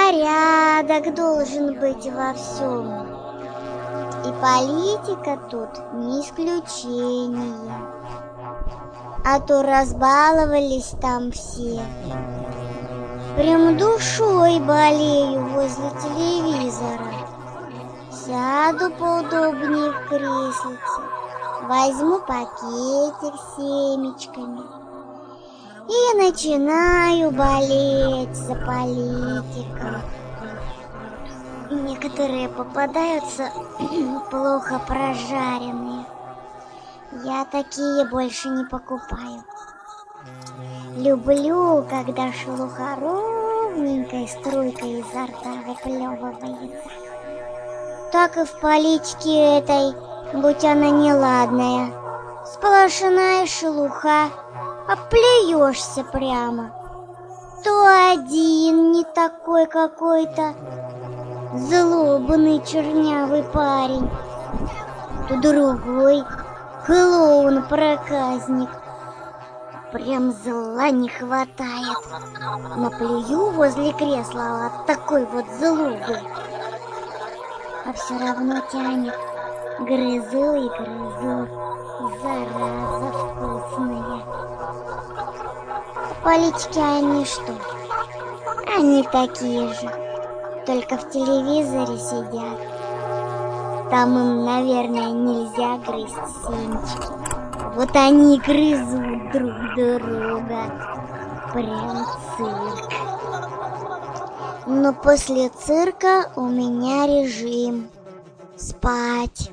Порядок должен быть во всем. И политика тут не исключение. А то разбаловались там все. Прям душой болею возле телевизора. Сяду поудобнее в креслице, возьму пакетик с семечками и начинаю болеть за политиков. Некоторые попадаются плохо прожаренные. Я такие больше не покупаю. Люблю, когда шелуха ровненькой струйкой изо рта выплевывается. Так и в политике этой, будь она неладная, сплошная шелуха, оплюешься прямо. То один не такой какой-то злобный чернявый парень, то другой клоун-проказник. Прям зла не хватает. Наплюю возле кресла от такой вот злобы. А все равно тянет. Грызу и грызу. Зараза вкусная. Политики они что? Они такие же. Только в телевизоре сидят. Там им, наверное, нельзя грызть семечки. Вот они и грызут друг друга. Прям цирк. Но после цирка у меня режим. Спать.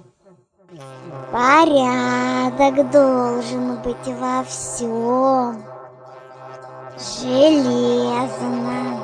Порядок должен быть во всем. Железно.